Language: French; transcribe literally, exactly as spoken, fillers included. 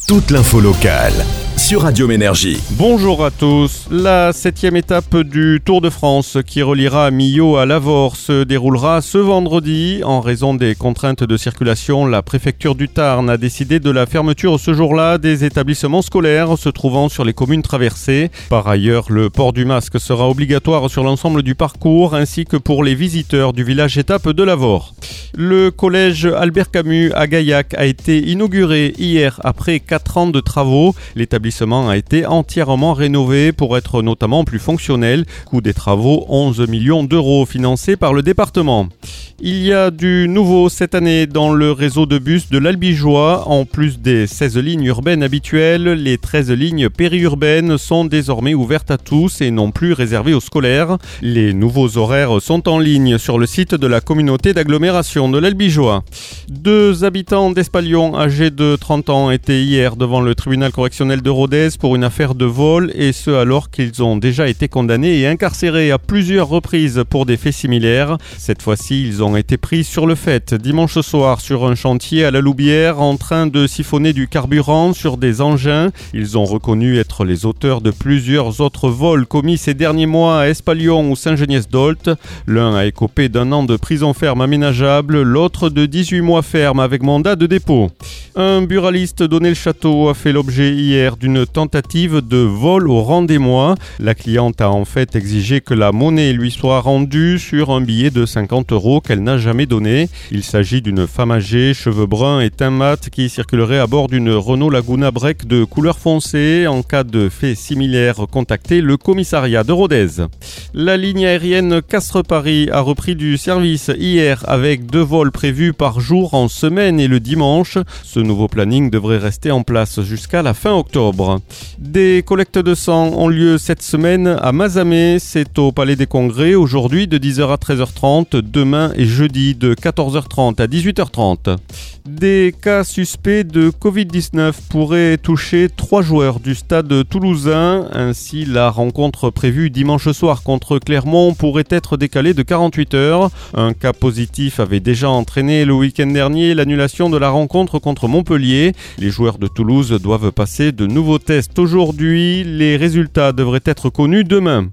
toute l'info locale sur Radio Énergie. Bonjour à tous. La septième étape du Tour de France qui reliera Millau à Lavore se déroulera ce vendredi. En raison des contraintes de circulation, la préfecture du Tarn a décidé de la fermeture ce jour-là des établissements scolaires se trouvant sur les communes traversées. Par ailleurs, le port du masque sera obligatoire sur l'ensemble du parcours ainsi que pour les visiteurs du village étape de Lavore. Le collège Albert Camus à Gaillac a été inauguré hier après quatre ans de travaux. L'établissement a été entièrement rénové pour être notamment plus fonctionnel. Coût des travaux, onze millions d'euros financés par le département. Il y a du nouveau cette année dans le réseau de bus de l'Albigeois. En plus des seize lignes urbaines habituelles, les treize lignes périurbaines sont désormais ouvertes à tous et non plus réservées aux scolaires. Les nouveaux horaires sont en ligne sur le site de la communauté d'agglomération de l'Albigeois. Deux habitants d'Espalion âgés de trente ans étaient hier devant le tribunal correctionnel de Rodez pour une affaire de vol, et ce alors qu'ils ont déjà été condamnés et incarcérés à plusieurs reprises pour des faits similaires. Cette fois-ci, ils ont été pris sur le fait dimanche soir sur un chantier à la Loubière en train de siphonner du carburant sur des engins. Ils ont reconnu être les auteurs de plusieurs autres vols commis ces derniers mois à Espalion ou Saint-Geniès-d'Olt. L'un a écopé d'un an de prison ferme aménageable, l'autre de dix-huit mois ferme avec mandat de dépôt. Un buraliste d'Onnay-le-Château a fait l'objet hier d'une tentative de vol au rang des mois. La cliente a en fait exigé que la monnaie lui soit rendue sur un billet de cinquante euros qu'elle n'a jamais donné. Il s'agit d'une femme âgée, cheveux bruns et teint mat qui circulerait à bord d'une Renault Laguna Break de couleur foncée. En cas de fait similaire, contactez le commissariat de Rodez. La ligne aérienne Castres-Paris a repris du service hier avec deux vols prévus par jour en semaine et le dimanche. Ce nouveau planning devrait rester en place jusqu'à la fin octobre. Des collectes de sang ont lieu cette semaine à Mazamet. C'est au Palais des Congrès aujourd'hui de dix heures à treize heures trente, demain et jeudi de quatorze heures trente à dix-huit heures trente. Des cas suspects de covid dix-neuf pourraient toucher trois joueurs du stade toulousain. Ainsi, la rencontre prévue dimanche soir contre Clermont pourrait être décalée de quarante-huit heures. Un cas positif avait déjà entraîné le week-end dernier l'annulation de la rencontre contre Montpellier. Les joueurs de Toulouse doivent passer de nouveaux tests aujourd'hui. Les résultats devraient être connus demain.